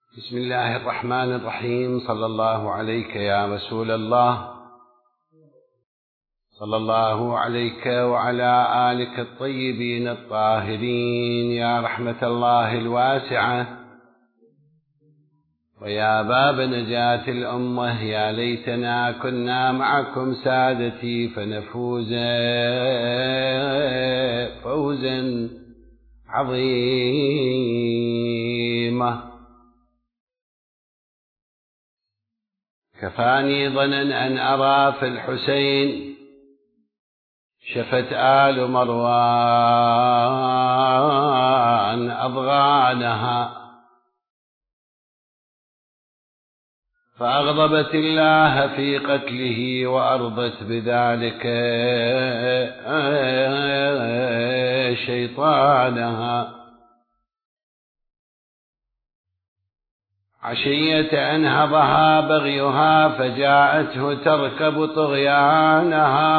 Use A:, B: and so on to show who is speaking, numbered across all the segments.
A: بسم الله الرحمن الرحيم. صلى الله عليك يا رسول الله، صلى الله عليك وعلى آلك الطيبين الطاهرين يا رحمة الله الواسعة ويا باب نجاة الأمة. يا ليتنا كنا معكم سادتي فنفوز فوزا عظيما. كفاني ظنا أن أرى في الحسين شفت آل مروان أضغانها، فأغضبت الله في قتله وأرضت بذلك شيطانها. عشية أنهضها بغيها فجاءته تركب طغيانها،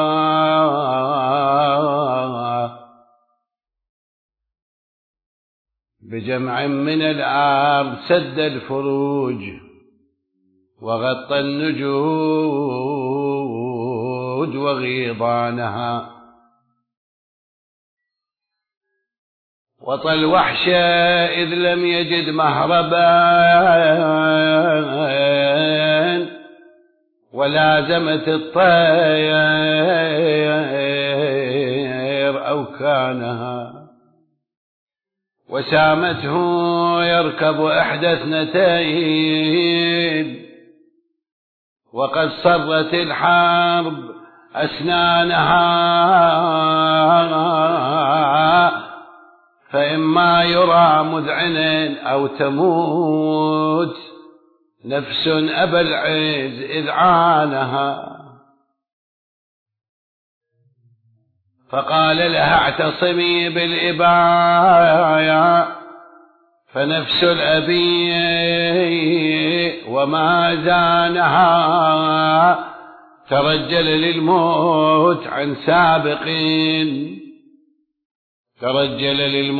A: بجمع من الأرض سد الفروج وغطى النجود وغيضانها، وطى الوحش إذ لم يجد مهربا ولازمت الطير أوكانها، وسامته يركب إحدى اثنتين وقد صرت الحرب أسنانها، فإما يرى مذعن أو تموت نفس أبى العز إذ عانها. فقال لها اعتصمي بالإباية، فنفس الأبي وما زانها ترجل للموت عن سابقين، ترجل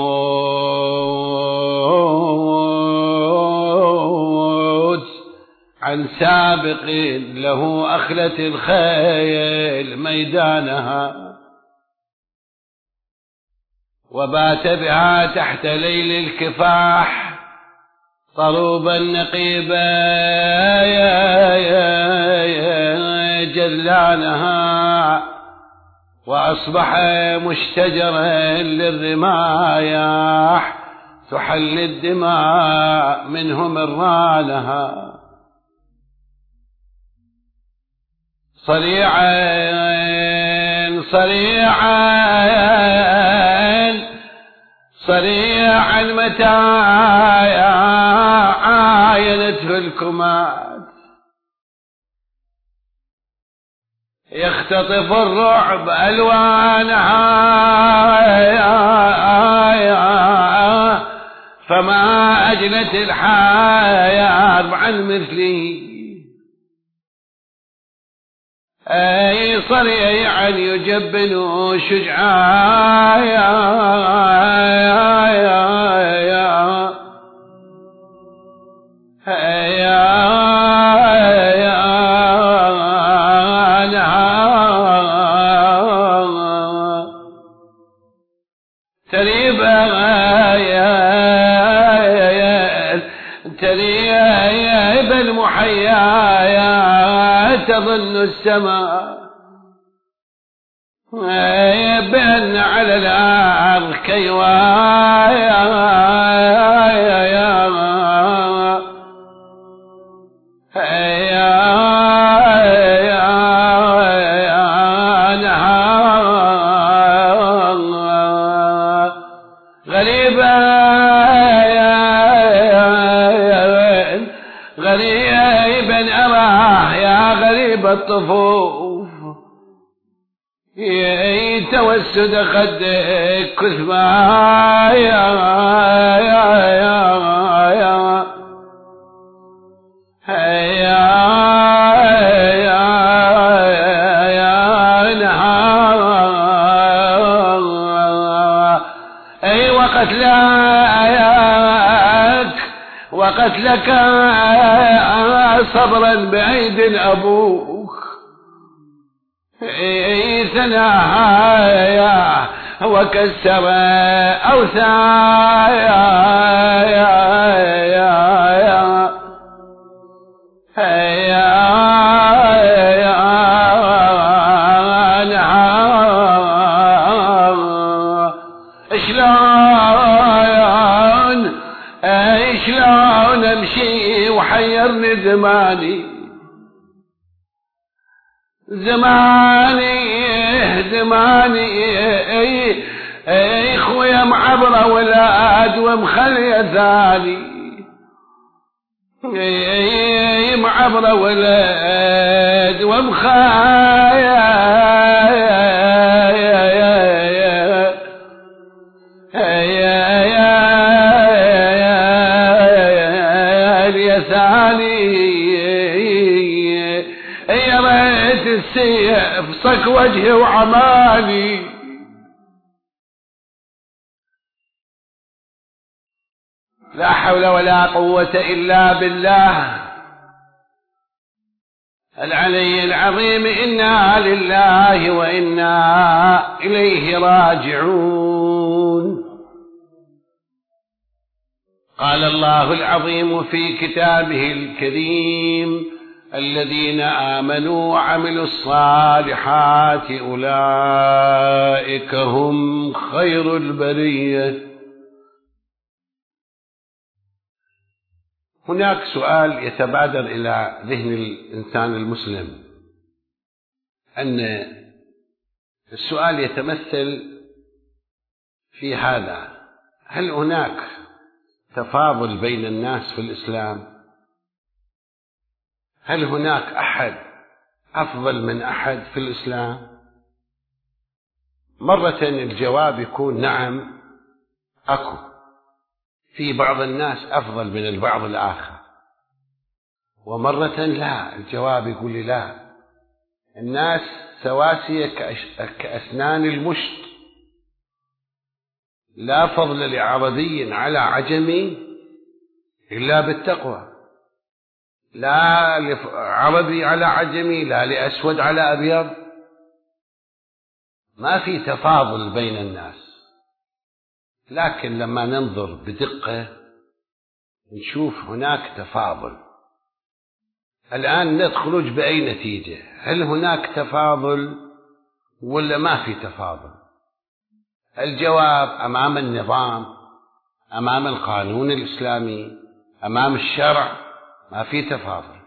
A: للموت عن سابق له أخلت الخيل ميدانها، وبات بها تحت ليل الكفاح طروبا نقيبا جلانها، وأصبح مشتجرا للرمايح تحل الدماء منه مرانها. صريعا صريعا صريعا متى عاينته الكمات يختطف الرعب ألوانها، فما أجلت الحياة عن مثله. أي صريعا يجبن شجعا تريب المحيا تظن السماء بأن على الأرض كيوايا غريبا أراه يا غريب الطفوف توسد خدك كثبايا أي وقت لاك وقتلك صبرا بعيد أبوك ثناها وكسر شلون امشي وحيرني زماني خويا معبره ولاد ومخليه ثاني معبره ولاد ومخليه يا ريت السيف صك وجهي وعماني. لا حول ولا قوة إلا بالله العلي العظيم. إنا لله وإنا إليه راجعون. قال الله العظيم في كتابه الكريم: الذين آمنوا وعملوا الصالحات أولئك هم خير البرية. هناك سؤال يتبادر إلى ذهن الإنسان المسلم، أن السؤال يتمثل في هذا: هل هناك تفاضل بين الناس في الإسلام؟ هل هناك أحد أفضل من أحد في الإسلام؟ مرة الجواب يكون نعم، أكو في بعض الناس أفضل من البعض الآخر، ومرة لا، الجواب يقول لي لا، الناس سواسية كأسنان المشط، لا فضل لعربي على عجمي إلا بالتقوى، لا عربي على عجمي، لا لأسود على أبيض، ما في تفاضل بين الناس. لكن لما ننظر بدقة نشوف هناك تفاضل. الآن ندخل بأي نتيجة؟ هل هناك تفاضل ولا ما في تفاضل؟ الجواب: أمام النظام، أمام القانون الإسلامي، أمام الشرع، ما في تفاضل.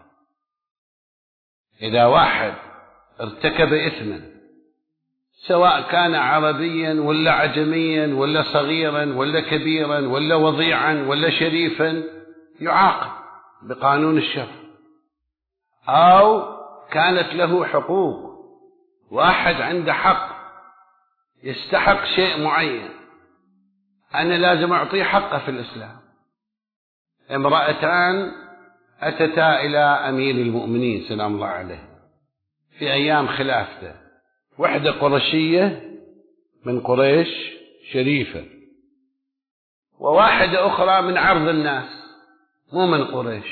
A: إذا واحد ارتكب إثما، سواء كان عربيا ولا عجميا ولا صغيرا ولا كبيرا ولا وضيعا ولا شريفا، يعاقب بقانون الشرع. أو كانت له حقوق، واحد عنده حق يستحق شيء معين، أنا لازم أعطيه حقه في الإسلام. امرأتان أتتا إلى أمير المؤمنين سلام الله عليه في أيام خلافته، واحدة قرشية من قريش شريفة، وواحدة أخرى من عرض الناس مو من قريش.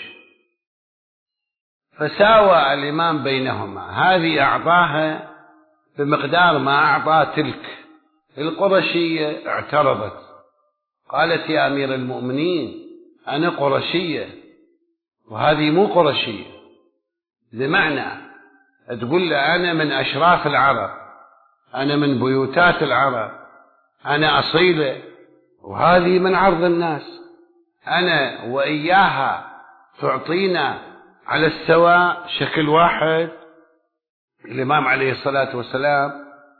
A: فساوى الإمام بينهما، هذه أعطاها بمقدار ما أعطى تلك. القرشية اعترضت، قالت: يا أمير المؤمنين، أنا قرشية وهذه مو قرشية، بمعنى تقول له أنا من أشراف العرب، أنا من بيوتات العرب، أنا أصيلة، وهذه من عرض الناس، أنا وإياها تعطينا على السواء شكل واحد. الإمام عليه الصلاة والسلام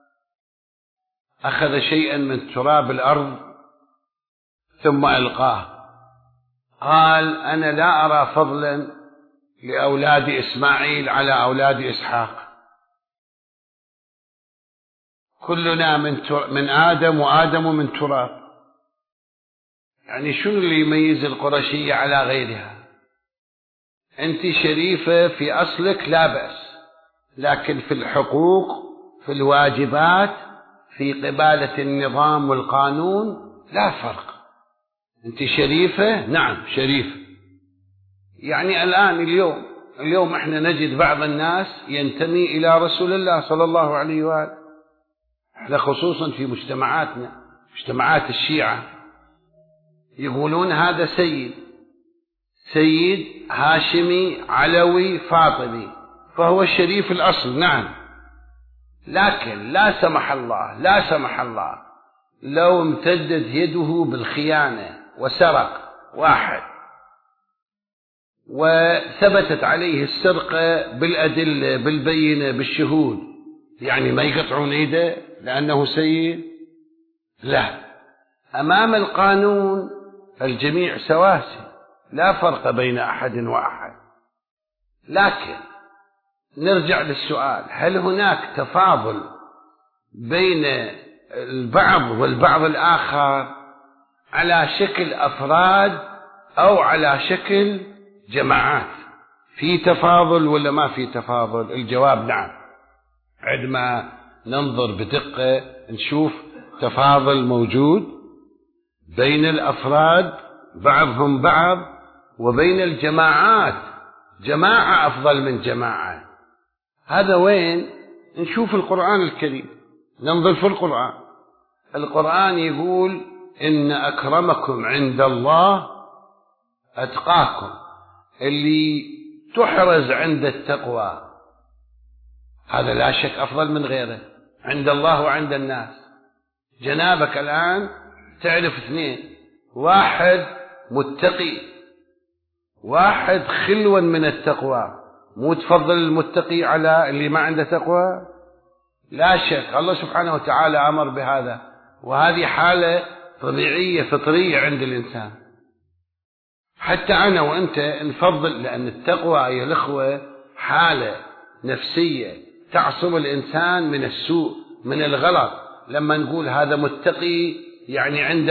A: أخذ شيئا من تراب الأرض ثم ألقاه، قال: أنا لا أرى فضلا لأولاد إسماعيل على أولاد إسحاق، كلنا من آدم وآدم من تراب. يعني شنو اللي يميز القرشية على غيرها؟ أنت شريفة في أصلك لا بأس، لكن في الحقوق، في الواجبات، في قبالة النظام والقانون لا فرق. أنت شريفة، نعم شريفة، يعني الآن اليوم احنا نجد بعض الناس ينتمي إلى رسول الله صلى الله عليه وآله، احنا خصوصا في مجتمعاتنا، مجتمعات الشيعة، يقولون هذا سيد هاشمي علوي فاطمي، فهو الشريف الأصل. نعم، لكن لا سمح الله لو امتدت يده بالخيانة وسرق واحد وثبتت عليه السرقة بالأدلة بالبينة بالشهود، يعني ما يقطعون يده لأنه سيد؟ لا، أمام القانون الجميع سواسي، لا فرق بين أحد وأحد. لكن نرجع للسؤال، هل هناك تفاضل بين البعض والبعض الآخر على شكل أفراد أو على شكل جماعات؟ في تفاضل ولا ما في تفاضل؟ الجواب نعم. عندما ننظر بدقة نشوف تفاضل موجود بين الأفراد بعضهم بعض، وبين الجماعات جماعة أفضل من جماعة. هذا وين؟ نشوف القرآن الكريم، ننظر في القرآن يقول إن أكرمكم عند الله أتقاكم، اللي تحرز عند التقوى هذا لا شك أفضل من غيره عند الله وعند الناس. جنابك الآن تعرف اثنين، واحد متقي، واحد خلوا من التقوى، مو تفضل المتقي على اللي ما عنده تقوى؟ لا شك الله سبحانه وتعالى أمر بهذا، وهذه حالة طبيعية فطرية عند الإنسان. حتى أنا وأنت نفضل، لأن التقوى يا الأخوة حالة نفسية تعصم الإنسان من السوء من الغلط. لما نقول هذا متقي يعني عنده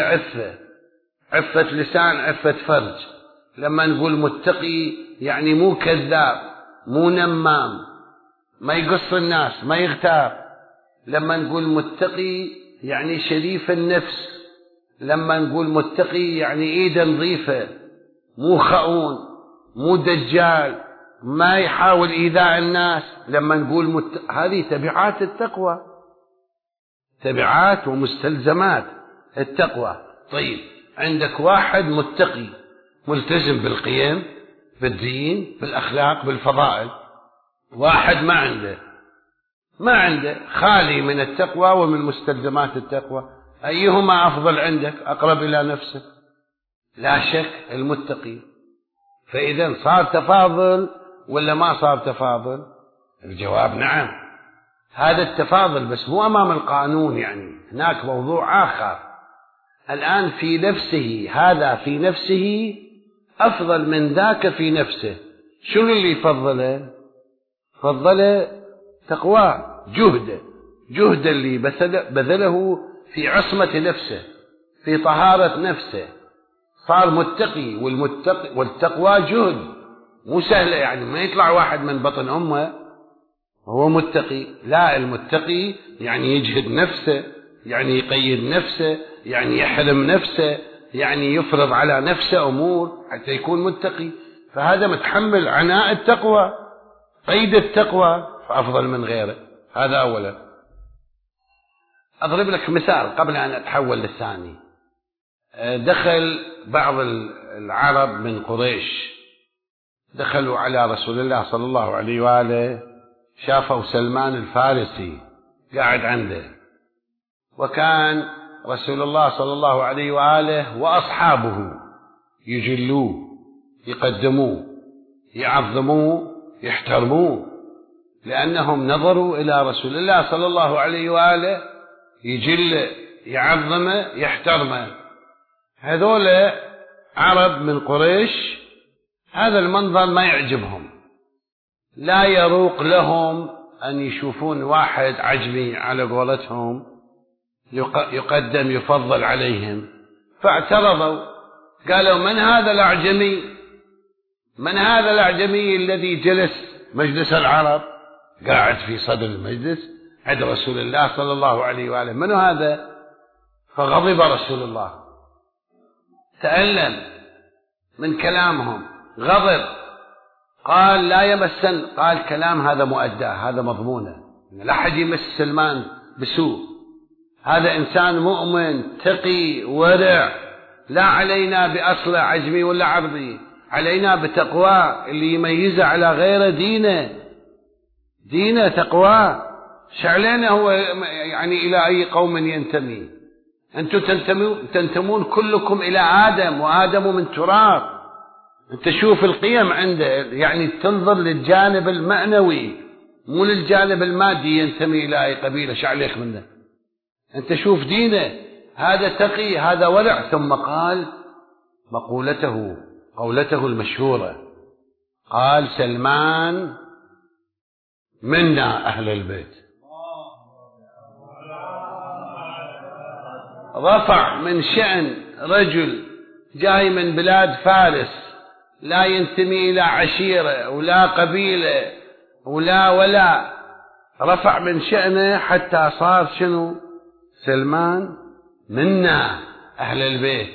A: عفة لسان عفة فرج. لما نقول متقي يعني مو كذاب مو نمام ما يقص الناس ما يغتاب. لما نقول متقي يعني شريف النفس. لما نقول متقي يعني ايده نظيفة مو خؤون مو دجال ما يحاول ايذاء الناس. لما نقول هذه تبعات التقوى، تبعات ومستلزمات التقوى. طيب عندك واحد متقي ملتزم بالقيم بالدين بالأخلاق بالفضائل، واحد ما عنده خالي من التقوى ومن مستلزمات التقوى، أيهما أفضل عندك أقرب إلى نفسك؟ لا شك المتقي. فإذا صار تفاضل ولا ما صار تفاضل؟ الجواب نعم، هذا التفاضل بس مو أمام القانون، يعني هناك موضوع آخر الآن في نفسه، هذا في نفسه أفضل من ذاك في نفسه. شنو اللي فضله؟ فضله تقوى جهد اللي بذله في عصمة نفسه في طهارة نفسه، صار متقي. والتقوى جهد مو سهلة، يعني ما يطلع واحد من بطن أمه وهو متقي. لا، المتقي يعني يجهد نفسه، يعني يقيد نفسه، يعني يحرم نفسه، يعني يفرض على نفسه أمور حتى يكون متقي. فهذا متحمل عناء التقوى قيد التقوى فأفضل من غيره. هذا أولا. أضرب لك مثال قبل أن أتحول للثاني. دخل بعض العرب من قريش دخلوا على رسول الله صلى الله عليه وآله، شافوا سلمان الفارسي قاعد عنده، وكان رسول الله صلى الله عليه وآله وأصحابه يجلوه يقدموه يعظموه يحترموه، لأنهم نظروا إلى رسول الله صلى الله عليه وآله يجل يعظمه يحترمه. هذول عرب من قريش هذا المنظر ما يعجبهم، لا يروق لهم أن يشوفون واحد عجمي على قولتهم يقدم يفضل عليهم، فاعترضوا قالوا من هذا الأعجمي؟ من هذا الأعجمي الذي جلس مجلس العرب قاعد في صدر المجلس عند رسول الله صلى الله عليه وآله؟ من هذا؟ فغضب رسول الله، تألم من كلامهم، غضب، قال لا يمسن، قال كلام هذا مؤداه، هذا مضمونه، لا أحد يمس سلمان بسوء، هذا إنسان مؤمن تقي ورع، لا علينا بأصله عجمي ولا عربي، علينا بتقوى اللي يميزه على غيره دينه تقوى. شعلنا هو يعني إلى أي قوم ينتمي؟ أنتم تنتمون كلكم إلى آدم، وآدم من تراب. أنت شوف القيم عنده، يعني تنظر للجانب المعنوي مو للجانب المادي، ينتمي إلى أي قبيلة شعليك منه. أنت شوف دينه، هذا تقي، هذا ورع. ثم قال قولته المشهورة، قال سلمان منا أهل البيت. رفع من شأن رجل جاي من بلاد فارس، لا ينتمي إلى عشيرة ولا قبيلة ولا رفع من شأنه حتى صار شنو؟ سلمان منا أهل البيت،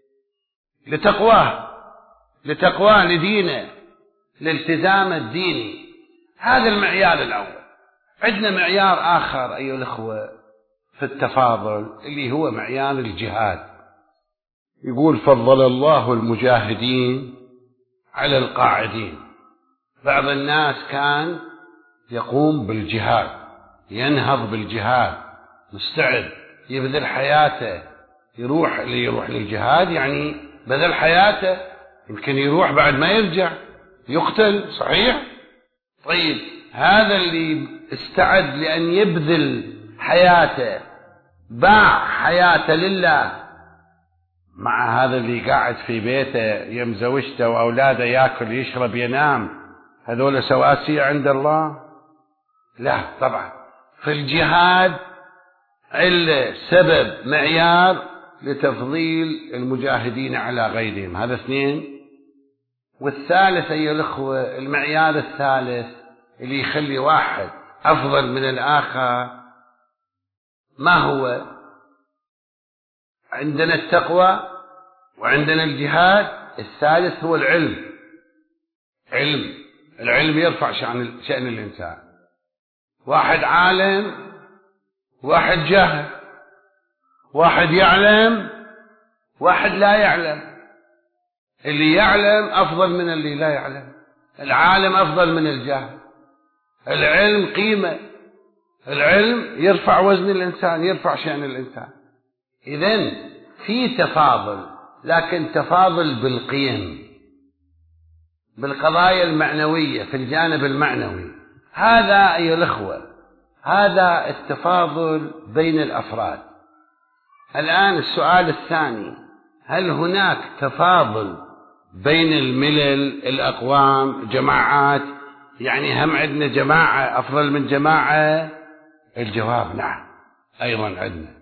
A: لتقواه لدينه، لالتزام الديني. هذا المعيار الأول. عندنا معيار آخر أيها الأخوة في التفاضل، اللي هو معيار الجهاد. يقول فضل الله المجاهدين على القاعدين. بعض الناس كان يقوم بالجهاد، ينهض بالجهاد، مستعد يبذل حياته، يروح للجهاد، يعني بذل حياته، يمكن يروح بعد ما يرجع يقتل، صحيح؟ طيب هذا اللي استعد لأن يبذل حياته، باع حياته لله، مع هذا اللي قاعد في بيته يم زوجته وأولاده، يأكل يشرب ينام، هذول سواسية عند الله؟ لا طبعا. في الجهاد علة سبب معيار لتفضيل المجاهدين على غيرهم، هذا اثنين. والثالث أيها الأخوة، المعيار الثالث اللي يخلي واحد أفضل من الآخر، ما هو؟ عندنا التقوى وعندنا الجهاد، الثالث هو العلم. العلم يرفع شأن الإنسان. واحد عالم، واحد جاهل، واحد يعلم، واحد لا يعلم. اللي يعلم أفضل من اللي لا يعلم، العالم أفضل من الجاهل. العلم قيمة، العلم يرفع وزن الإنسان، يرفع شأن الإنسان. إذن في تفاضل، لكن تفاضل بالقيم، بالقضايا المعنوية، في الجانب المعنوي. هذا أيها الأخوة، هذا التفاضل بين الأفراد. الآن السؤال الثاني، هل هناك تفاضل بين الملل، الأقوام، جماعات؟ يعني هم عندنا جماعة أفضل من جماعة؟ الجواب نعم، أيضا عندنا.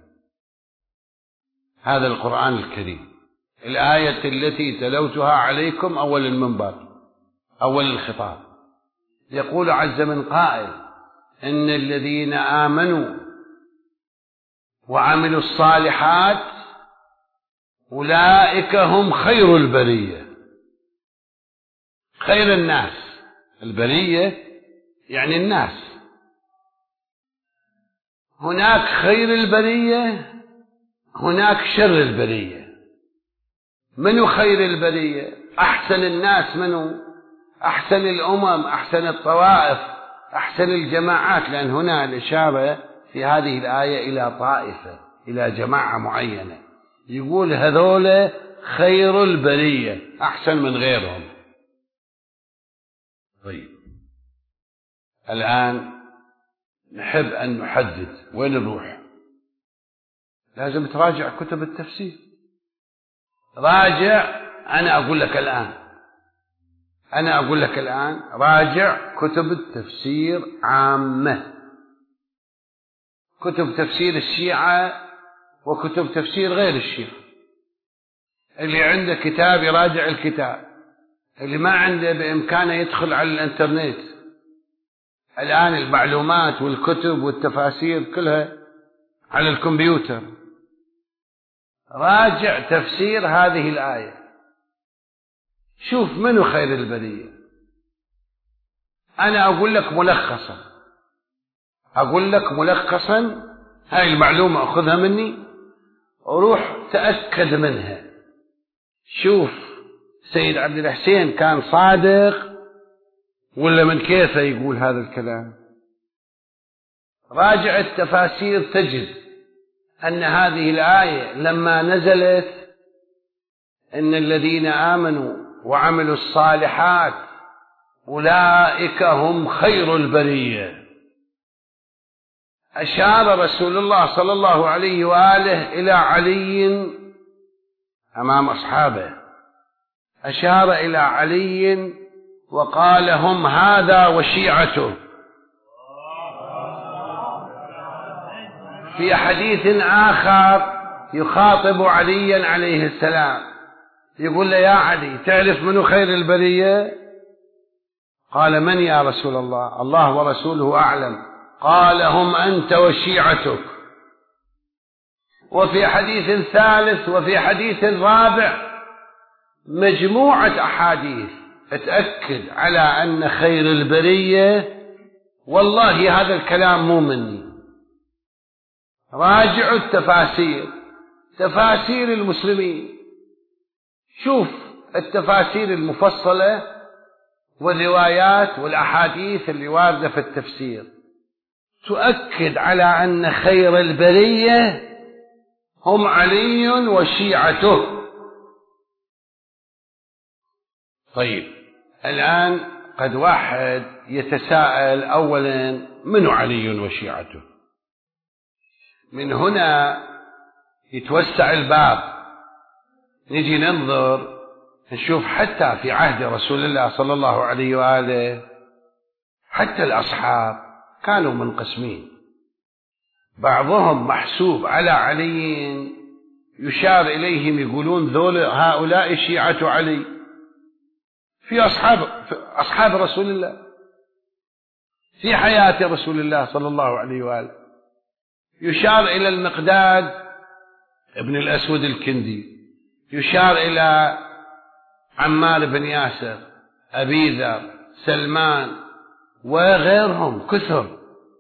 A: هذا القرآن الكريم، الآية التي تلوتها عليكم أول المنبر، أول الخطاب، يقول عز من قائل: إن الذين آمنوا وعملوا الصالحات أولئك هم خير البرية. خير الناس، البرية يعني الناس. هناك خير البرية، هناك شر البرية. منو خير البرية؟ أحسن الناس منو؟ أحسن الأمم، أحسن الطوائف، أحسن الجماعات. لأن هنا الإشارة في هذه الآية إلى طائفة، إلى جماعة معينة، يقول هذول خير البرية، أحسن من غيرهم. طيب الآن نحب أن نحدد وين نروح. لازم تراجع كتب التفسير، راجع. أنا أقول لك الآن راجع كتب التفسير عامة، كتب تفسير الشيعة وكتب تفسير غير الشيعة. اللي عنده كتاب يراجع الكتاب، اللي ما عنده بإمكانه يدخل على الإنترنت. الآن المعلومات والكتب والتفاسير كلها على الكمبيوتر. راجع تفسير هذه الآية، شوف منو خير البرية. أنا أقول لك ملخصا هاي المعلومة أخذها مني وروح تأكد منها. شوف سيد عبد الحسين كان صادق ولا من كيفه يقول هذا الكلام؟ راجع التفاسير تجد أن هذه الآية لما نزلت إن الذين آمنوا وعملوا الصالحات أولئك هم خير البرية، أشار رسول الله صلى الله عليه وآله إلى علي أمام أصحابه، أشار إلى علي وقال هم هذا وشيعته. في حديث آخر يخاطب عليا عليه السلام يقول له يا علي تعرف منو خير البرية؟ قال من يا رسول الله؟ الله ورسوله أعلم. قال هم أنت وشيعتك. وفي حديث ثالث وفي حديث رابع مجموعة أحاديث اتأكد على أن خير البرية. والله هذا الكلام مو مني، راجعوا التفاسير، تفاسير المسلمين، شوف التفاسير المفصلة والروايات والأحاديث اللي واردة في التفسير تؤكد على أن خير البرية هم علي وشيعته. طيب الآن قد واحد يتساءل أولا منو علي وشيعته؟ من هنا يتوسع الباب، نجي ننظر نشوف حتى في عهد رسول الله صلى الله عليه وآله حتى الأصحاب كانوا منقسمين، بعضهم محسوب على علي يشار إليهم يقولون هؤلاء شيعة علي في أصحاب رسول الله في حياة رسول الله صلى الله عليه وآله، يشار إلى المقداد ابن الأسود الكندي، يشار إلى عمار بن ياسر، أبي ذر، سلمان وغيرهم كثر،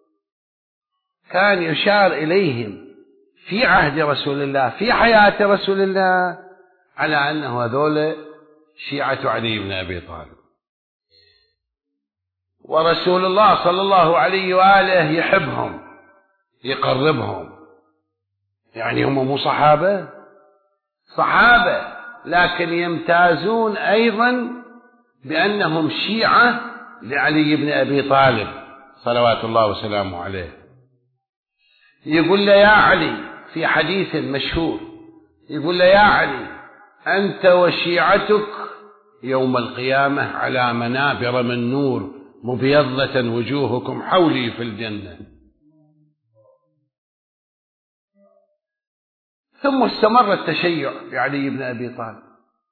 A: كان يشار إليهم في عهد رسول الله في حياة رسول الله على أنه هذول شيعة علي بن أبي طالب. ورسول الله صلى الله عليه وآله يحبهم يقربهم، يعني هم مو صحابة لكن يمتازون أيضا بأنهم شيعة لعلي بن أبي طالب صلوات الله وسلامه عليه. يقول له يا علي في حديث مشهور، يقول له يا علي أنت وشيعتك يوم القيامة على منابر من نور مبيضة وجوهكم حولي في الجنة. ثم استمر التشيع بعلي بن أبي طالب،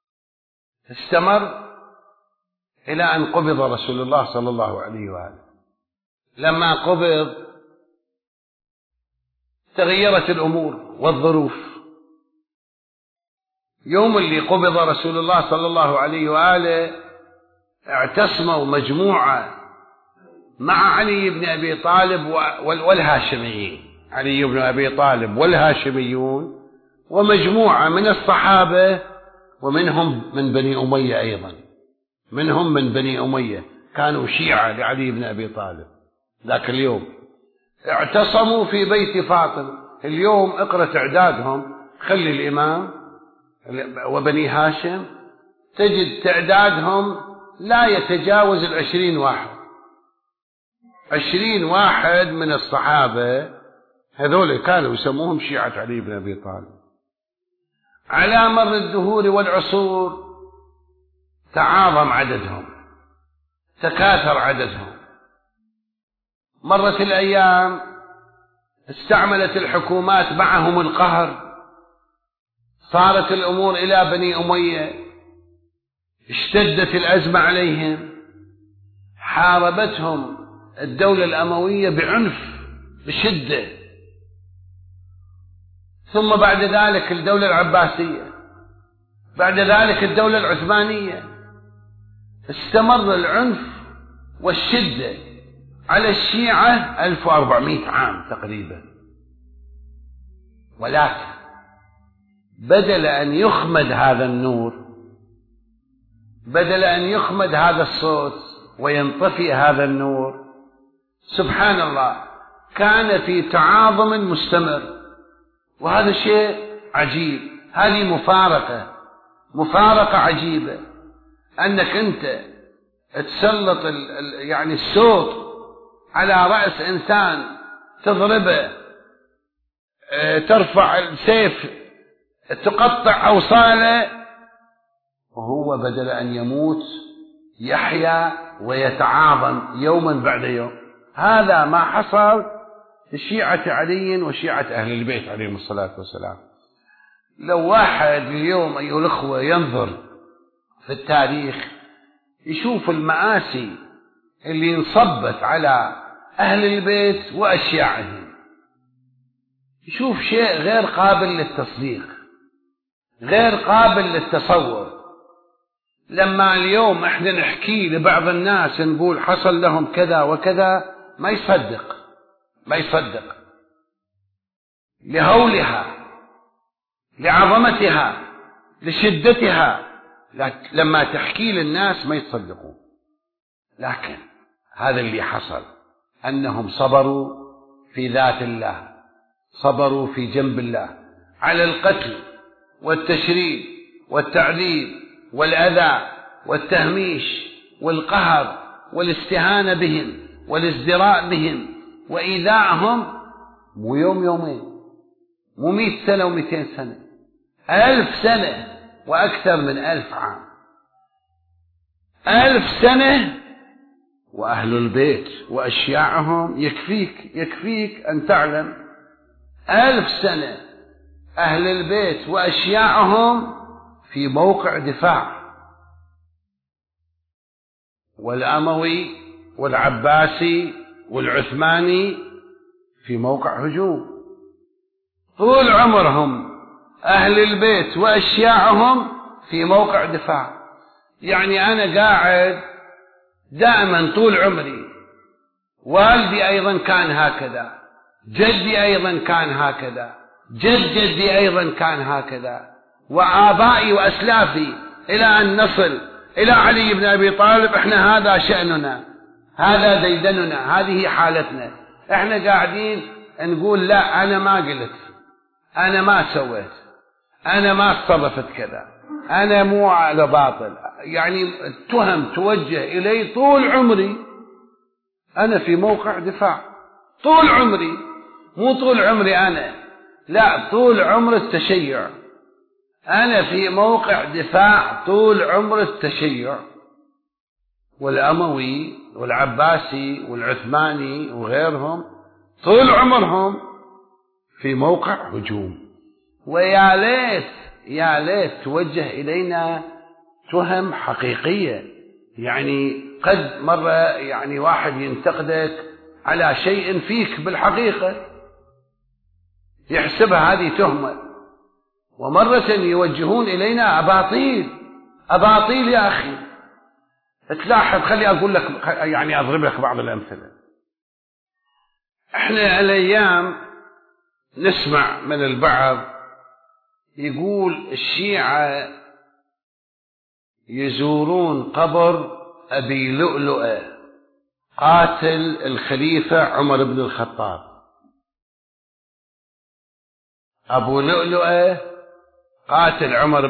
A: استمر إلى أن قبض رسول الله صلى الله عليه وآله. لما قبض تغيرت الأمور والظروف. يوم اللي قبض رسول الله صلى الله عليه وآله اعتصموا مجموعة مع علي بن أبي طالب والهاشميين، علي بن أبي طالب والهاشميون ومجموعة من الصحابة، ومنهم من بني أمية أيضا، منهم من بني أمية كانوا شيعة لعلي بن أبي طالب ذاك اليوم، اعتصموا في بيت فاطمة. اليوم اقرأ تعدادهم، خلي الإمام وبني هاشم تجد تعدادهم لا يتجاوز 20 واحد. 20 واحد من الصحابة هذول كانوا يسموهم شيعة علي بن أبي طالب. على مر الدهور والعصور تعاظم عددهم، تكاثر عددهم. مرت الأيام استعملت الحكومات معهم القهر، صارت الأمور إلى بني أمية، اشتدت الأزمة عليهم، حاربتهم الدولة الأموية بعنف بشدة، ثم بعد ذلك الدولة العباسية، بعد ذلك الدولة العثمانية، استمر العنف والشدة على الشيعة 1400 عام تقريبا، ولكن بدل أن يخمد هذا النور، بدل أن يخمد هذا الصوت وينطفئ هذا النور، سبحان الله كان في تعاظم مستمر. وهذا شيء عجيب، هذه مفارقة عجيبة، أنك أنت تسلط يعني الصوت على رأس إنسان، تضربه، ترفع السيف تقطع أوصاله، وهو بدل أن يموت يحيا ويتعاظم يوما بعد يوم. هذا ما حصل لشيعة علي وشيعة أهل البيت عليهم الصلاة والسلام. لو واحد اليوم أيها الأخوة ينظر في التاريخ يشوف المآسي اللي انصبت على أهل البيت وأشياعهم، يشوف شيء غير قابل للتصديق، غير قابل للتصور. لما اليوم احنا نحكي لبعض الناس نقول حصل لهم كذا وكذا، ما يصدق لهولها، لعظمتها، لشدتها، لما تحكي للناس ما يتصدقون. لكن هذا اللي حصل، أنهم صبروا في ذات الله، صبروا في جنب الله على القتل والتشريد والتعذيب والأذى والتهميش والقهر والاستهانة بهم والازدراء بهم وإيذائهم، مو يوم يومين، مو 100 سنة و200 سنة، 1000 سنة وأكثر من 1000 عام، 1000 سنة. وأهل البيت وأشياعهم يكفيك أن تعلم 1000 سنة أهل البيت وأشياعهم في موقع دفاع، والأموي والعباسي والعثماني في موقع هجوم. طول عمرهم أهل البيت وأشياعهم في موقع دفاع. يعني أنا قاعد دائما طول عمري، والدي أيضا كان هكذا، جدي أيضا كان هكذا، جدي أيضا كان هكذا، وآبائي وأسلافي، إلى أن نصل إلى علي بن أبي طالب. إحنا هذا شأننا، هذا ديدننا، هذه حالتنا. إحنا قاعدين نقول لا، أنا ما قلت، أنا ما سويت، أنا ما اتصرفت كذا، أنا مو على باطل. يعني التهم توجه إلي طول عمري، أنا في موقع دفاع طول عمري، مو طول عمري أنا، لا، طول عمر التشيع، أنا في موقع دفاع طول عمر التشيع. والأموي والعباسي والعثماني وغيرهم طول عمرهم في موقع هجوم. ويا ليت توجه إلينا تهم حقيقية. يعني قد مرة يعني واحد ينتقدك على شيء فيك بالحقيقة يحسبها هذه تهمة، ومرة يوجهون إلينا أباطيل يا أخي. تلاحظ، خلي أقول لك، يعني أضرب لك بعض الأمثلة. إحنا الأيام نسمع من البعض يقول الشيعة يزورون قبر أبي لؤلؤة قاتل الخليفة عمر بن الخطاب. أبو لؤلؤة قاتل عمر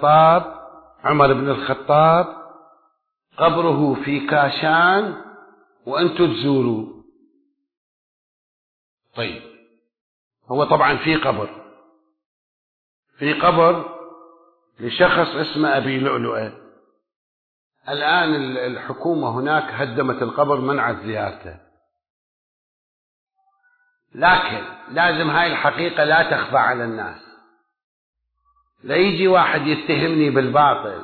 A: بن الخطاب قبره في كاشان وأنتم تزوروه. طيب، هو طبعا في قبر لشخص اسمه أبي لؤلؤة. الآن الحكومة هناك هدمت القبر، منعت زيارته، لكن لازم هاي الحقيقة لا تخفى على الناس. لا يجي واحد يتهمني بالباطل،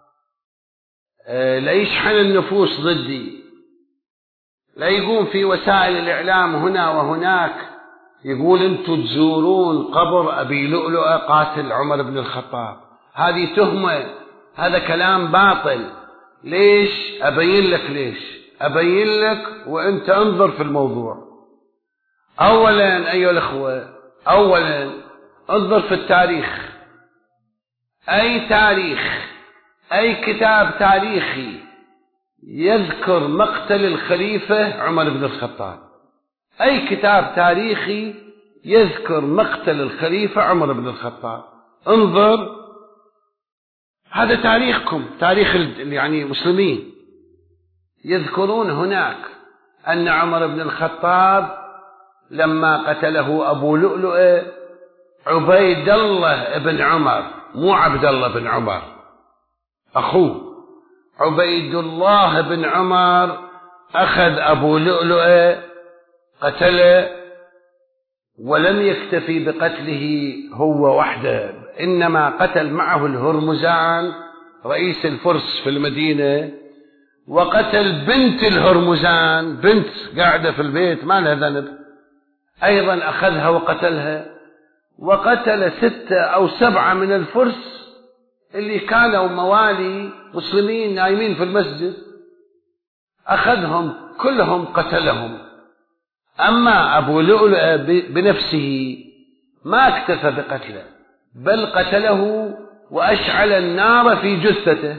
A: لا يشحن النفوس ضدي، لا يقوم في وسائل الإعلام هنا وهناك يقول أنتم تزورون قبر أبي لؤلؤة قاتل عمر بن الخطاب. هذه تهمة، هذا كلام باطل. ليش؟ أبين لك ليش، أبين لك وأنت انظر في الموضوع. أولا أيها الأخوة، أولا انظر في التاريخ. أي تاريخ، أي كتاب تاريخي يذكر مقتل الخليفة عمر بن الخطاب، أي كتاب تاريخي يذكر مقتل الخليفة عمر بن الخطاب، انظر. هذا تاريخكم، تاريخ يعني المسلمين، يذكرون هناك أن عمر بن الخطاب لما قتله أبو لؤلؤة عبيد الله بن عمر، مو عبد الله بن عمر، أخوه عبيد الله بن عمر أخذ أبو لؤلؤة قتله، ولم يكتفي بقتله هو وحده، إنما قتل معه الهرمزان رئيس الفرس في المدينة، وقتل بنت الهرمزان، بنت قاعدة في البيت ما لها ذنب، أيضا أخذها وقتلها، وقتل 6 أو 7 من الفرس اللي كانوا موالي مسلمين نايمين في المسجد، أخذهم كلهم قتلهم. أما أبو لؤلؤة بنفسه ما اكتفى بقتله، بل قتله وأشعل النار في جثته.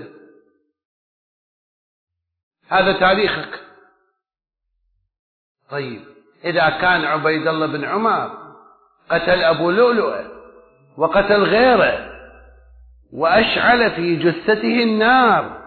A: هذا تاريخك. طيب إذا كان عبيد الله بن عمر قتل أبو لؤلؤة وقتل غيره وأشعل في جثته النار،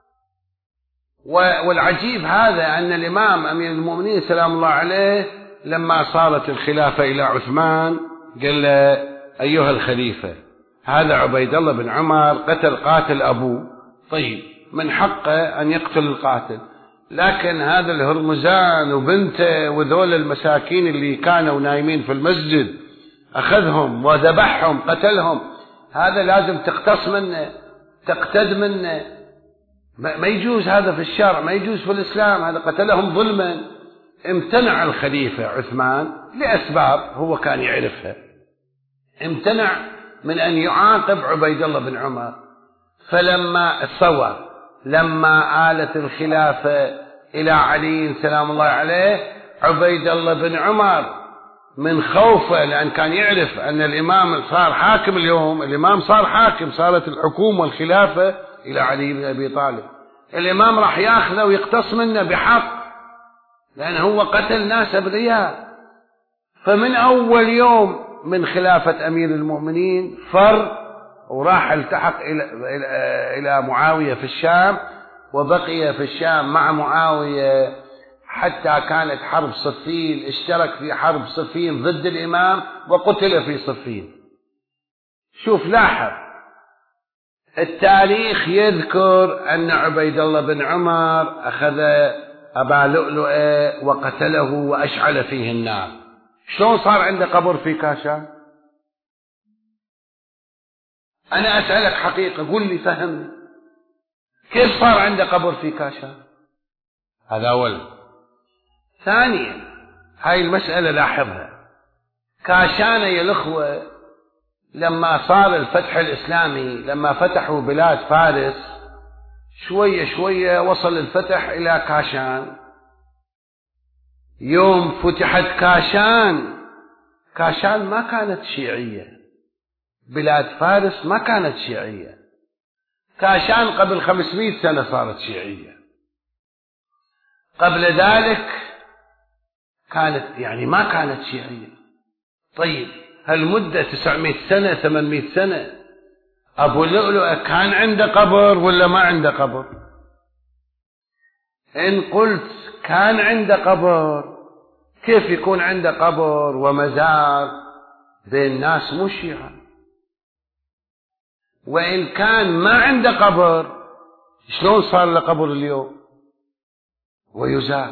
A: والعجيب هذا أن الإمام أمير المؤمنين سلام الله عليه لما صارت الخلافة إلى عثمان قال له أيها الخليفة، هذا عبيد الله بن عمر قاتل أبوه، طيب من حقه أن يقتل القاتل، لكن هذا الهرمزان وبنته وذول المساكين اللي كانوا نايمين في المسجد أخذهم وذبحهم قتلهم، هذا لازم تقتص منه، تقتد منه، ما يجوز هذا في الشرع، ما يجوز في الإسلام، هذا قتلهم ظلما. امتنع الخليفة عثمان لأسباب هو كان يعرفها، امتنع من أن يعاقب عبيد الله بن عمر. فلما الصور لما آلت الخلافة إلى علي سلام الله عليه، عبيد الله بن عمر من خوفه، لأن كان يعرف أن الإمام صار حاكم اليوم، الإمام صار حاكم، صارت الحكومة والخلافة إلى علي بن أبي طالب، الإمام راح يأخذه ويقتص منه بحق، لأن هو قتل ناس أبرياء. فمن أول يوم من خلافة أمير المؤمنين فر وراح التحق إلى معاوية في الشام، وبقي في الشام مع معاوية حتى كانت حرب صفين، اشترك في حرب صفين ضد الإمام وقتل في صفين. شوف لاحظ التاريخ يذكر أن عبيد الله بن عمر أخذ أبا لؤلؤة وقتله وأشعل فيه النار. شلون صار عنده قبر في كاشان؟ أنا أسألك حقيقة، قل لي فهمني، كيف صار عنده قبر في كاشان؟ هذا أولا. ثانيا هاي المسألة لاحظها، كاشان يا الأخوة لما صار الفتح الإسلامي، لما فتحوا بلاد فارس شوية شوية وصل الفتح إلى كاشان. يوم فتحت كاشان ما كانت شيعية، بلاد فارس ما كانت شيعية، كاشان قبل 500 سنة صارت شيعية، قبل ذلك كانت يعني ما كانت شيعية. طيب هالمدة 900 سنة 800 سنة أبو لؤلؤة كان عنده قبر ولا ما عنده قبر؟ إن قلت كان عنده قبر، كيف يكون عنده قبر ومزار بين ناس مو شيعة؟ وإن كان ما عنده قبر، شلون صار له قبر اليوم ويزار؟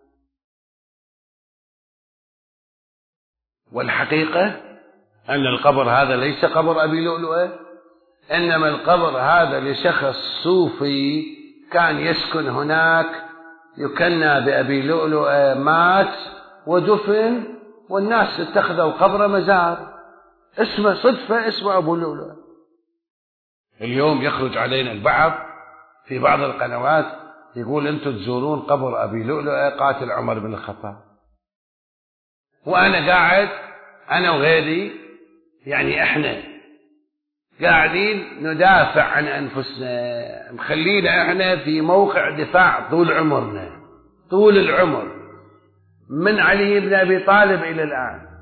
A: والحقيقة أن القبر هذا ليس قبر أبي لؤلؤة، إنما القبر هذا لشخص صوفي كان يسكن هناك يكنى بأبي لؤلؤة، مات ودفن والناس اتخذوا قبر مزار، اسمه صدفة اسمه أبو لؤلؤة. اليوم يخرج علينا البعض في بعض القنوات يقول أنتم تزورون قبر أبي لؤلؤة قاتل عمر بن الخطاب، وأنا قاعد أنا وغيري يعني إحنا قاعدين ندافع عن أنفسنا، مخلينا إحنا في موقع دفاع طول عمرنا، طول العمر من علي بن أبي طالب إلى الآن.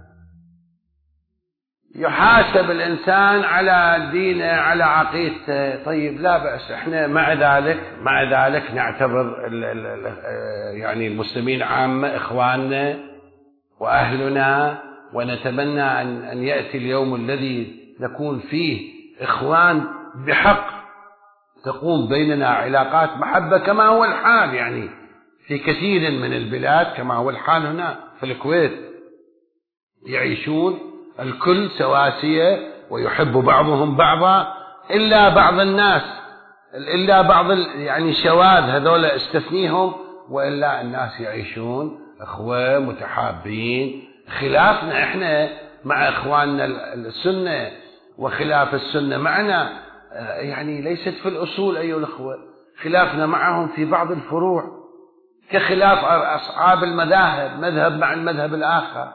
A: يحاسب الإنسان على دينه على عقيدته، طيب لا بأس، إحنا مع ذلك نعتبر يعني المسلمين عامة إخواننا وأهلنا، ونتمنى أن يأتي اليوم الذي نكون فيه إخوان بحق، تقوم بيننا علاقات محبة كما هو الحال يعني في كثير من البلاد، كما هو الحال هنا في الكويت، يعيشون الكل سواسية ويحب بعضهم بعضا، إلا بعض الناس، إلا بعض يعني الشواذ هذول استثنيهم، وإلا الناس يعيشون أخوة متحابين. خلافنا إحنا مع إخواننا السنة وخلاف السنة معنا يعني ليست في الأصول أيها الأخوة، خلافنا معهم في بعض الفروع، كخلاف أصحاب المذاهب، مذهب مع المذهب الآخر،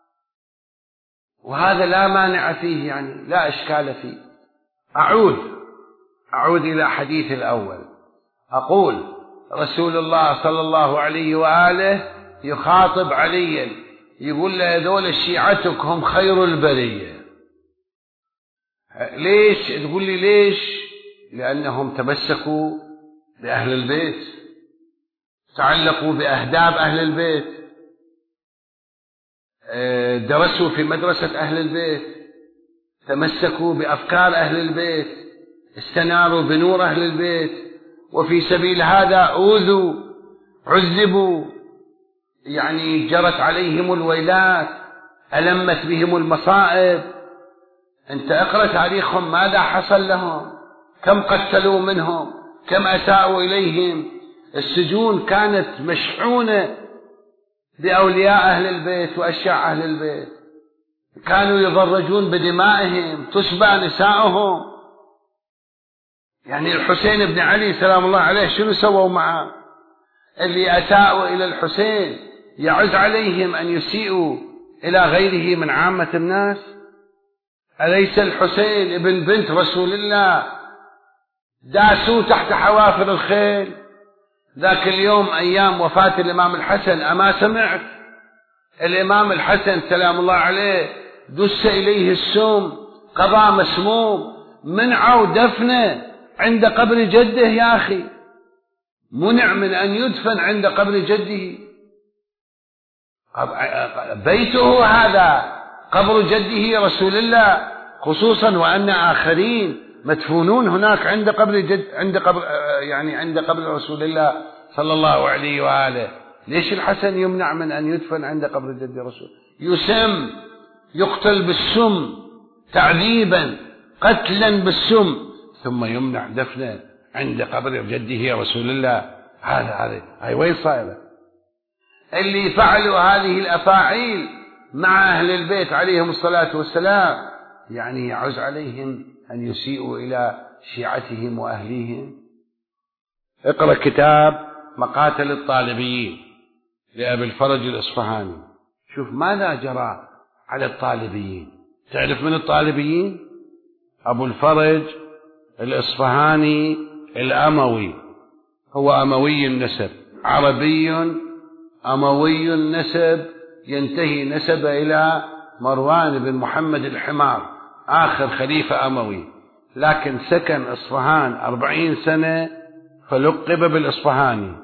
A: وهذا لا مانع فيه يعني لا إشكال فيه. أعود إلى حديث الأول، أقول رسول الله صلى الله عليه وآله يخاطب عليا، يقول له هذول شيعتك هم خير البرية. ليش؟ تقول لي ليش؟ لأنهم تمسكوا بأهل البيت، تعلقوا بأهداب أهل البيت، درسوا في مدرسة أهل البيت، تمسكوا بأفكار أهل البيت، استناروا بنور أهل البيت، وفي سبيل هذا أوذوا، عذبوا، يعني جرت عليهم الويلات، ألمت بهم المصائب. أنت اقرأ تاريخهم ماذا حصل لهم، كم قتلوا منهم، كم أساءوا إليهم. السجون كانت مشحونة بأولياء أهل البيت وأشياء أهل البيت، كانوا يضرجون بدمائهم، تسبى نساؤهم. يعني الحسين بن علي سلام الله عليه شنو سووا معه؟ اللي أساءوا إلى الحسين يعز عليهم أن يسيئوا إلى غيره من عامة الناس؟ أليس الحسين ابن بنت رسول الله داسوا تحت حوافر الخيل؟ ذاك اليوم أيام وفاة الإمام الحسن أما سمعت الإمام الحسن سلام الله عليه دس إليه السم، قضى مسموم، منعوا دفنه عند قبر جده. يا أخي منع من أن يدفن عند قبر جده، بيته هذا قبر جده رسول الله، خصوصا وأن آخرين مدفونون هناك عند قبر عند قبر رسول الله صلى الله عليه وآله. ليش الحسن يمنع من أن يدفن عند قبر جد رسول؟ يسم، يقتل بالسم تعذيبا، قتلا بالسم، ثم يمنع دفنه عند قبر جده رسول الله. هاي وين صايرة؟ اللي فعلوا هذه الأفاعيل مع أهل البيت عليهم الصلاة والسلام يعني يعز عليهم أن يسيئوا إلى شيعتهم وأهليهم. اقرأ كتاب مقاتل الطالبيين لأبي الفرج الإصفهاني، شوف ماذا جرى على الطالبيين. تعرف من الطالبيين؟ أبو الفرج الإصفهاني الأموي، هو أموي النسب، عربي أموي النسب، ينتهي نسبه إلى مروان بن محمد الحمار آخر خليفة أموي، لكن سكن إصفهان 40 سنة فلقب بالإصفهاني.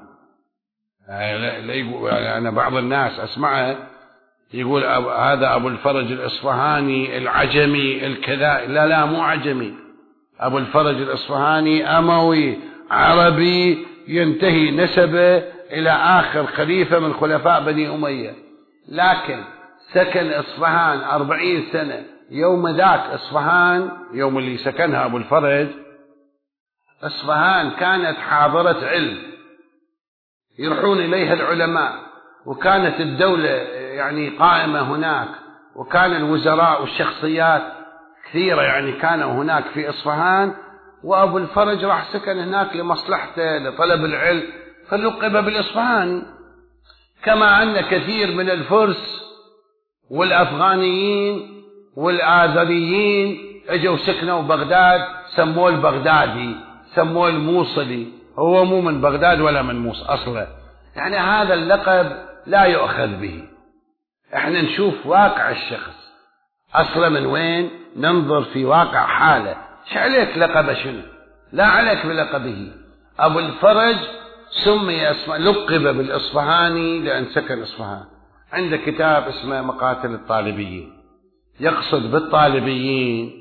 A: أنا بعض الناس أسمعه يقول هذا أبو الفرج الإصفهاني العجمي الكذا، لا مو عجمي، أبو الفرج الإصفهاني أموي عربي ينتهي نسبه إلى آخر خليفة من خلفاء بني أمية، لكن سكن إصفهان 40 سنة. يوم ذاك إصفهان، يوم اللي سكنها أبو الفرج، إصفهان كانت حاضرة علم يروحون إليها العلماء، وكانت الدولة يعني قائمة هناك، وكان الوزراء والشخصيات كثيرة يعني كانوا هناك في إصفهان وأبو الفرج راح سكن هناك لمصلحته لطلب العلم فلقب بالإصفهاني، كما أن كثير من الفرس والأفغانيين والآذريين اجوا سكنوا بغداد سموه البغدادي، سموه الموصلي، هو مو من بغداد ولا من موصل أصلا. يعني هذا اللقب لا يؤخذ به، احنا نشوف واقع الشخص أصلا من وين، ننظر في واقع حاله. ايش عليك لقب شنو؟ لا عليك بلقبه. أبو الفرج سمي لقب بالإصفهاني لأن سكن إصفهان. عنده كتاب اسمه مقاتل الطالبيين، يقصد بالطالبيين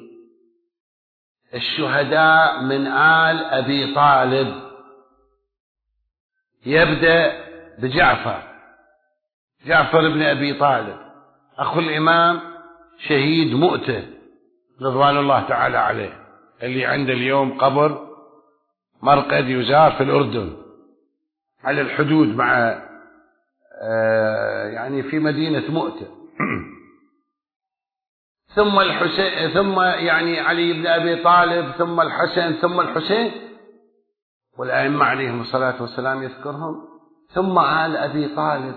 A: الشهداء من آل أبي طالب، يبدأ بجعفر، جعفر بن أبي طالب أخو الإمام شهيد مؤتة رضوان الله تعالى عليه، اللي عنده اليوم قبر مرقد يزار في الأردن على الحدود مع يعني في مدينة مؤتة. ثم الحسين، ثم يعني علي بن أبي طالب، ثم الحسن، ثم الحسين، والأئمة عليهم الصلاة والسلام يذكرهم، ثم آل أبي طالب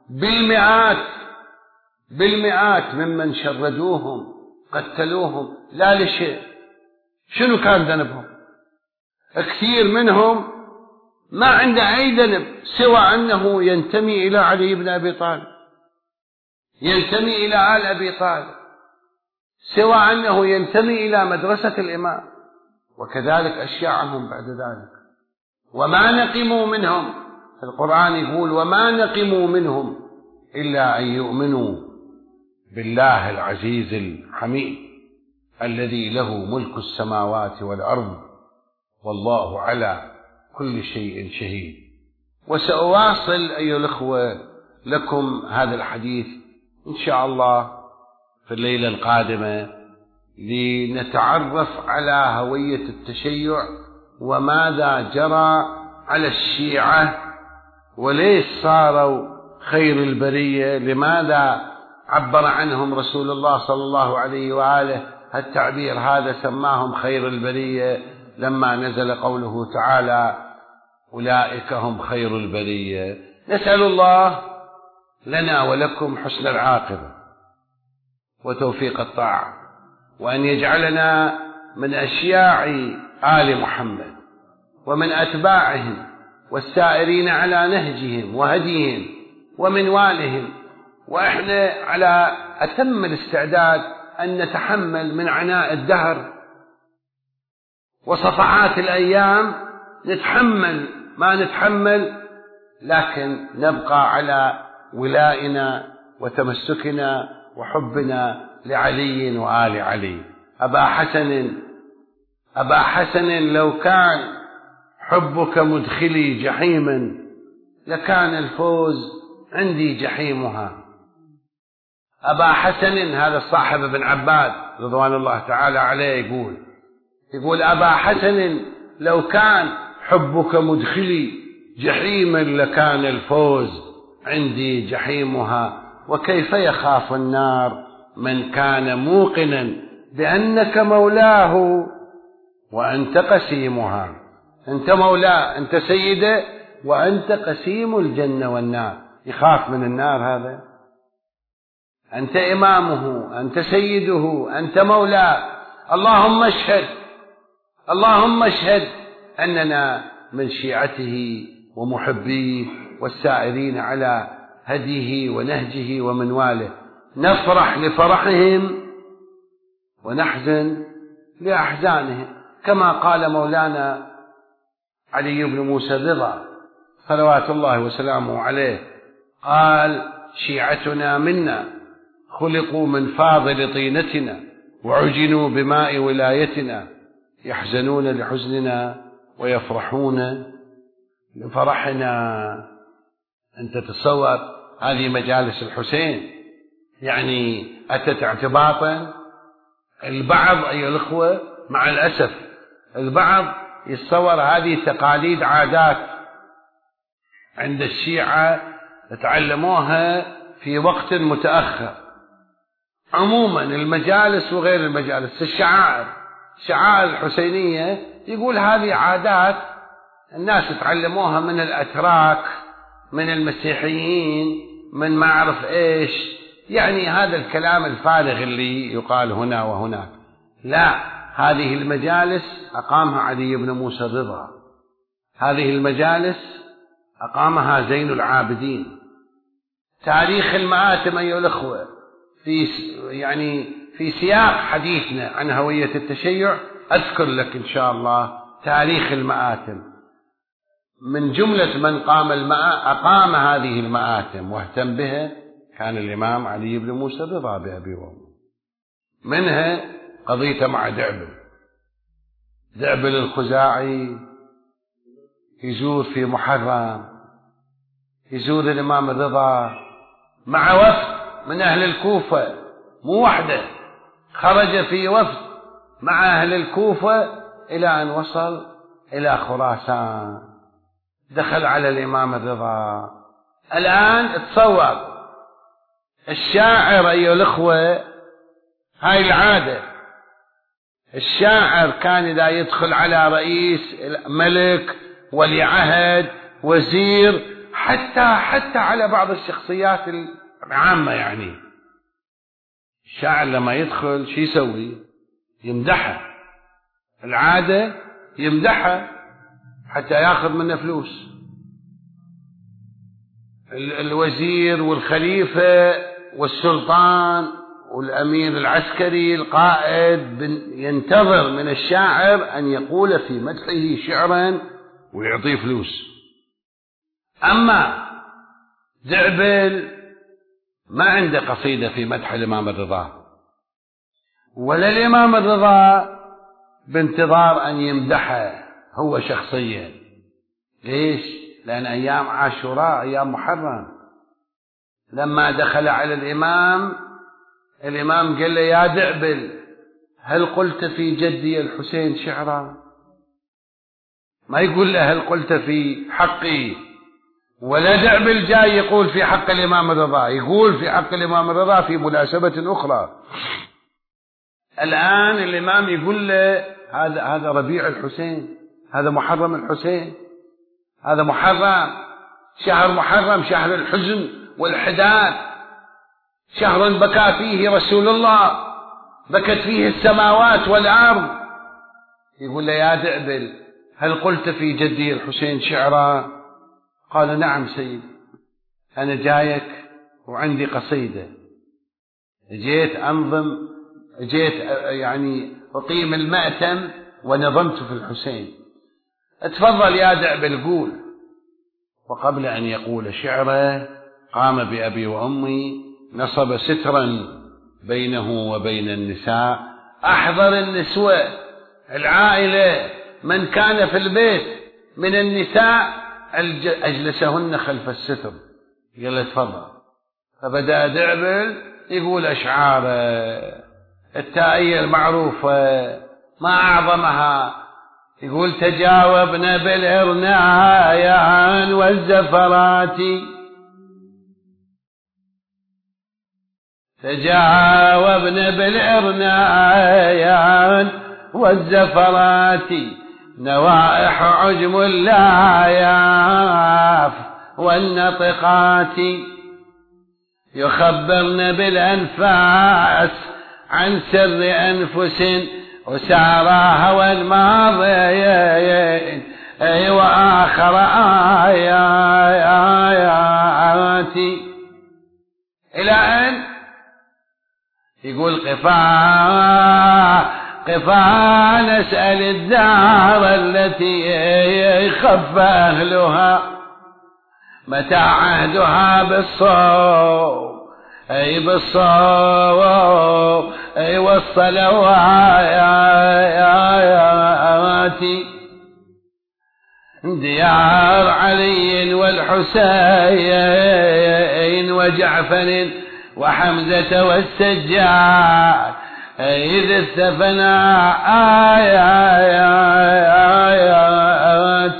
A: بالمئات ممن شردوهم قتلوهم لا لشيء. شنو كان ذنبهم؟ كثير منهم ما عنده أي ذنب سوى أنه ينتمي إلى علي بن أبي طالب، ينتمي إلى آل أبي طالب، سوى أنه ينتمي إلى مدرسة الإمام، وكذلك أشياعهم بعد ذلك. وما نقموا منهم، القرآن يقول وما نقموا منهم إلا أن يؤمنوا بالله العزيز الحميد الذي له ملك السماوات والأرض والله على كل شيء شهيد. وسأواصل أيها الأخوة لكم هذا الحديث إن شاء الله في الليلة القادمة لنتعرف على هوية التشيع وماذا جرى على الشيعة وليش صاروا خير البرية، لماذا عبر عنهم رسول الله صلى الله عليه وآله التعبير هذا، سماهم خير البرية لما نزل قوله تعالى أولئك هم خير البرية. نسأل الله لنا ولكم حسن العاقبة وتوفيق الطاعة، وأن يجعلنا من أشياع آل محمد ومن أتباعهم والسائرين على نهجهم وهديهم ومنوالهم، وإحنا على أتم الاستعداد أن نتحمل من عناء الدهر وصفعات الأيام، نتحمل ما نتحمل، لكن نبقى على ولائنا وتمسكنا وحبنا لعلي وآل علي. أبا حسن لو كان حبك مدخلي جحيما لكان الفوز عندي جحيمها. أبا حسن هذا صاحب ابن عباد رضوان الله تعالى عليه يقول أبا حسن لو كان حبك مدخلي جحيما لكان الفوز عندي جحيمها. وكيف يخاف النار من كان موقنا بأنك مولاه وأنت قسيمها. أنت مولاه، أنت سيده، وأنت قسيم الجنة والنار. يخاف من النار هذا؟ أنت إمامه، أنت سيده، أنت مولاه. اللهم اشهد أننا من شيعته ومحبيه والسائرين على هديه ونهجه ومنواله، نفرح لفرحهم ونحزن لأحزانهم، كما قال مولانا علي بن موسى الرضا صلوات الله وسلامه عليه، قال شيعتنا منا خلقوا من فاضل طينتنا وعجنوا بماء ولايتنا، يحزنون لحزننا ويفرحون لفرحنا. أنت تتصور هذه مجالس الحسين يعني أتت اعتباطا. البعض أيها الأخوة مع الأسف البعض يتصور هذه تقاليد عادات عند الشيعة تعلموها في وقت متأخر. عموما المجالس وغير المجالس، الشعائر شعائر الحسينية يقول هذه عادات الناس تعلموها من الأتراك، من المسيحيين، من ما أعرف إيش، يعني هذا الكلام الفارغ اللي يقال هنا وهناك. لا، هذه المجالس أقامها علي بن موسى الرضا، هذه المجالس أقامها زين العابدين. تاريخ المآتم أيها الأخوة في سياق حديثنا عن هوية التشيع أذكر لك إن شاء الله تاريخ المآتم. من جملة من أقام هذه المآتم واهتم بها كان الإمام علي بن موسى الرضا بأبي وأمه. منها قضية مع دعبل الخزاعي يزور في محرم، يزور الإمام الرضا مع وفد من أهل الكوفة، مو وحده، خرج في وفد مع أهل الكوفة إلى أن وصل إلى خراسان، دخل على الإمام الرضا. الآن تصور الشاعر أيها الأخوة، هاي العادة، الشاعر كان إذا يدخل على رئيس، ملك، ولي عهد، وزير، حتى على بعض الشخصيات العامة، يعني الشاعر لما يدخل شو يسوي؟ يمدحه، العادة يمدحه حتى ياخذ منه فلوس. الوزير والخليفة والسلطان والأمير العسكري القائد ينتظر من الشاعر أن يقول في مدحه شعرا ويعطيه فلوس. أما دعبل ما عنده قصيدة في مدح الإمام الرضا، ولا الإمام الرضا بانتظار أن يمدحه هو شخصيا. ليش؟ لأن أيام عاشوراء أيام محرم، لما دخل على الإمام قال له يا دعبل هل قلت في جدي الحسين شعرا؟ ما يقول له هل قلت في حقي، ولا دعبل جاي يقول في حق الإمام الرضا، يقول في حق الإمام الرضا في مناسبة أخرى. الآن الإمام يقول له هذا ربيع الحسين، هذا محرم الحسين، هذا محرم، شهر محرم، شهر الحزن والحداد، شهر بكى فيه رسول الله، بكت فيه السماوات والأرض. يقول له يا دعبل هل قلت في جدي الحسين شعرا؟ قال نعم سيد، أنا جايك وعندي قصيدة، جيت يعني أقيم المأتم ونظمت في الحسين، اتفضل يا دعبل قول. وقبل أن يقول شعره قام بأبي وأمي، نصب سترا بينه وبين النساء، أحضر النسوة العائلة من كان في البيت من النساء أجلسهن خلف الستر، قال اتفضل. فبدأ دعبل يقول أشعاره التائية المعروفة ما أعظمها، يقول تجاوبنا بالإرنايان والزفرات، تجاوبنا بالإرنايان والزفرات، نوائح عجم اللاياف والنطقات، يخبرن بالأنفاس عن سر أنفس وسارى هوى الماضيين وآخر آيات، إلى أن يقول قفا نسأل الدار التي خف أهلها، متى عهدها بالصوم والصلوات، ديار علي والحسين وجعفر وحمزة والسجاد، إذ استفنى آيات،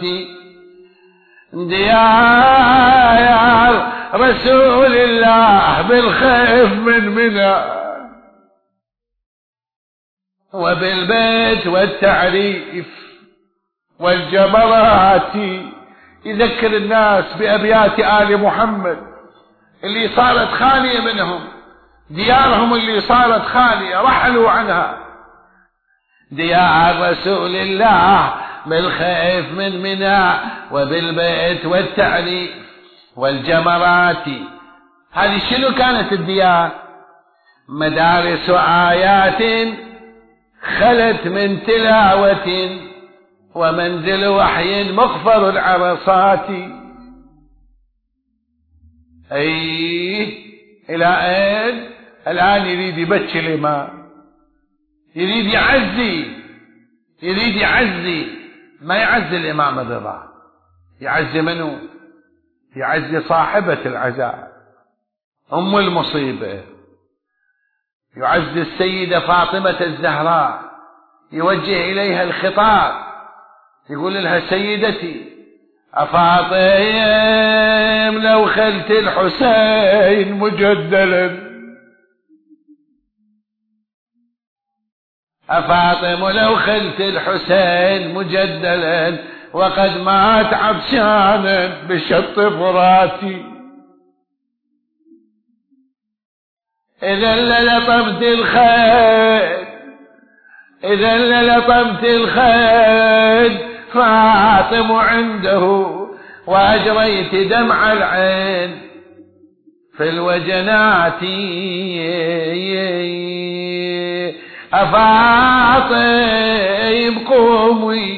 A: ديار رسول الله بالخيف من منى، وبالبيت والتعريف والجبرات. يذكر الناس بأبيات آل محمد اللي صارت خالية منهم، ديارهم اللي صارت خالية رحلوا عنها. ديار رسول الله بالخيف من منى وبالبيت والتعريف والجمرات. هذه شنو كانت الديار؟ مدارس آيات خلت من تلاوة ومنزل وحي مغفر العرصات. إلى أين؟ الآن يريد يبكي الإمام، يريد يعزي، ما يعزي الإمام الرضا، يعزي منه؟ يعزي صاحبة العزاء أم المصيبة، يعزي السيدة فاطمة الزهراء، يوجه إليها الخطاب، يقول لها سيدتي أفاطم لو خلت الحسين مجدلا، أفاطم لو خلت الحسين مجدلا وقد مات عطشانا بشط فراتي، إذا للطمت الخيل، إذا للطمت الخيل فاطم عنده وأجريت دمع العين في الوجنات. أفاطم قومي،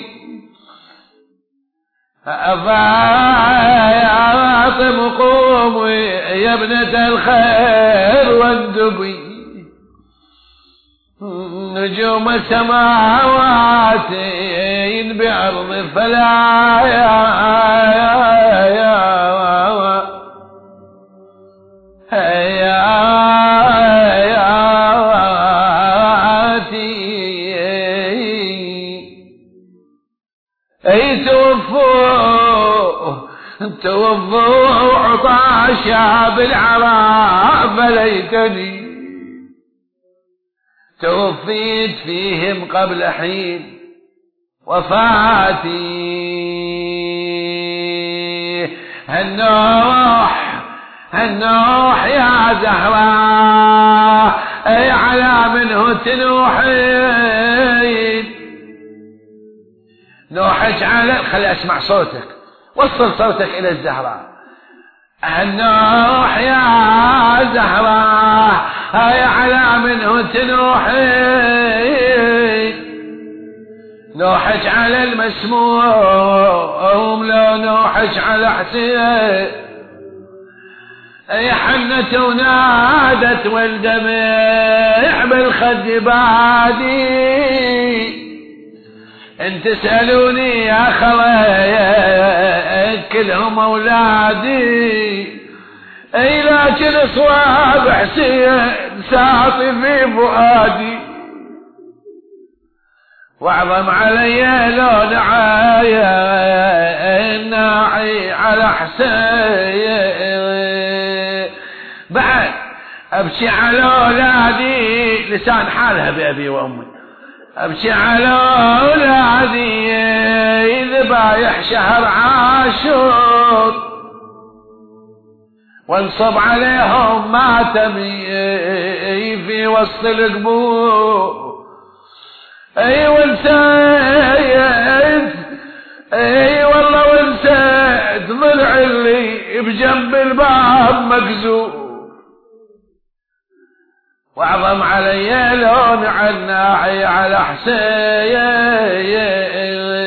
A: أفاطم قومي يا ابنة الخير واندبي، نجوم السماوات بأرض توفوا عطاشا بالعراء فليتني توفيت فيهم قبل حين وفاتي. هالنوح يا زهراء اي على منه تنوحين، نوحك على، خلي اسمع صوتك، وصل صوتك الى الزهراء. النوح يا زهراء هاي على منه تنوحين، نوحك على المسموم لو نوحك على حسين، اي حنت ونادت والدمع بالخد بادي، ان تسألوني يا خويا كلهم اولادي، اي لكن صواب حسين ساطي في فؤادي، واعظم علي لو ناعي على حسين، بعد ابكي على اولادي لسان حالها بابي وامي، ابكي على اولادي ذبايح شهر عاشور وانصب عليهم ماتمي في وسط القبور، اي ونسيت، اي والله ونسيت ضلع اللي بجنب الباب مكسور، واعظم علي لون عناعي على حسين،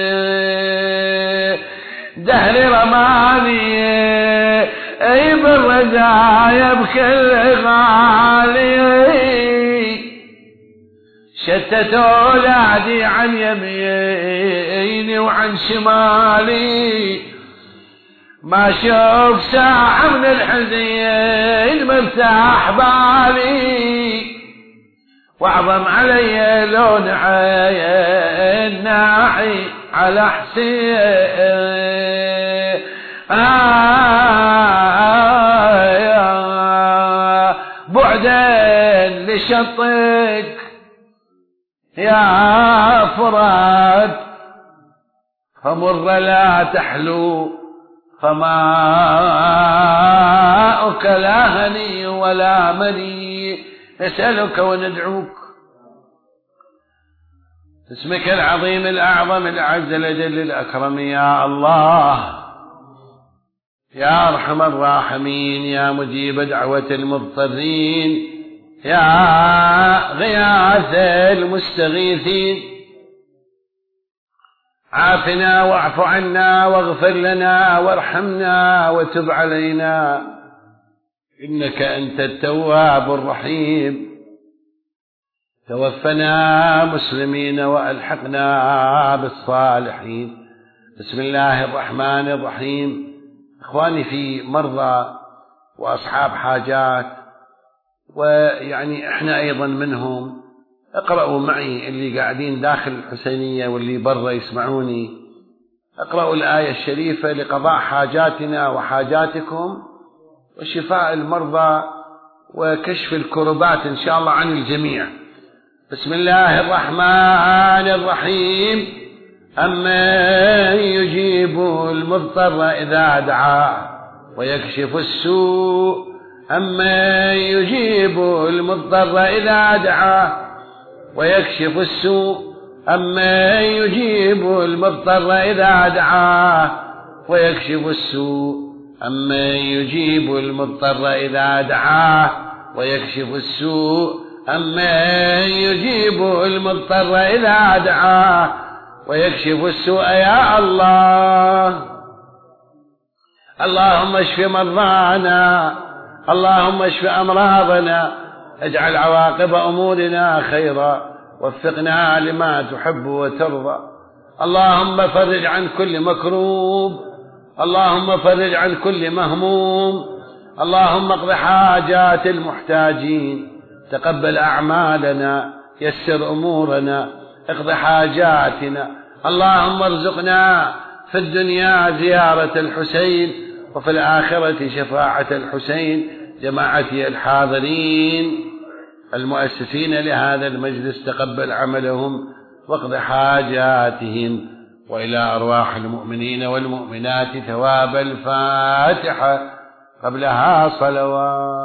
A: دهري رماني اي بالرزايا بكل غالي، شتت اولادي عن يميني وعن شمالي، ما شوف ساعة من الحزين مرتاح بالي، واعظم علي لون عين ناعي على حسين، بعدا لشطك يا فرات فمر لا تحلو فماؤك لا هني ولا مني. نسألك وندعوك اسمك العظيم الأعظم الأعز الأجل الأكرم يا الله، يا أرحم الراحمين، يا مجيب دعوة المضطرين، يا غياث المستغيثين. عافنا واعف عنا واغفر لنا وارحمنا وتب علينا، إنك أنت التواب الرحيم. توفنا مسلمين وألحقنا بالصالحين. بسم الله الرحمن الرحيم. إخواني في مرضى وأصحاب حاجات، ويعني إحنا أيضا منهم، اقرأوا معي اللي قاعدين داخل الحسينية واللي برا يسمعوني، اقرأوا الآية الشريفة لقضاء حاجاتنا وحاجاتكم وشفاء المرضى وكشف الكربات إن شاء الله عن الجميع. بسم الله الرحمن الرحيم. أمن يجيب المضطر إذا دعاه ويكشف السوء، أمن يجيب المضطر إذا دعاه ويكشف السوء، أمن يجيب المضطر إذا دعاه ويكشف السوء، أمن يجيب المضطر إذا دعاه ويكشف السوء، أمن يجيب المضطر إذا دعاه ويكشف السوء. يا الله، اللهم اشف مرضانا، اللهم اشف أمراضنا، اجعل عواقب أمورنا خيرا، وفقنا لما تحب وترضى. اللهم فرج عن كل مكروب، اللهم فرج عن كل مهموم، اللهم اقض حاجات المحتاجين، تقبل أعمالنا، يسر أمورنا، اقض حاجاتنا. اللهم ارزقنا في الدنيا زيارة الحسين، وفي الآخرة شفاعة الحسين. جماعتي الحاضرين المؤسسين لهذا المجلس، تقبل عملهم واقض حاجاتهم، وإلى أرواح المؤمنين والمؤمنات ثواب الفاتحة قبلها صلوات.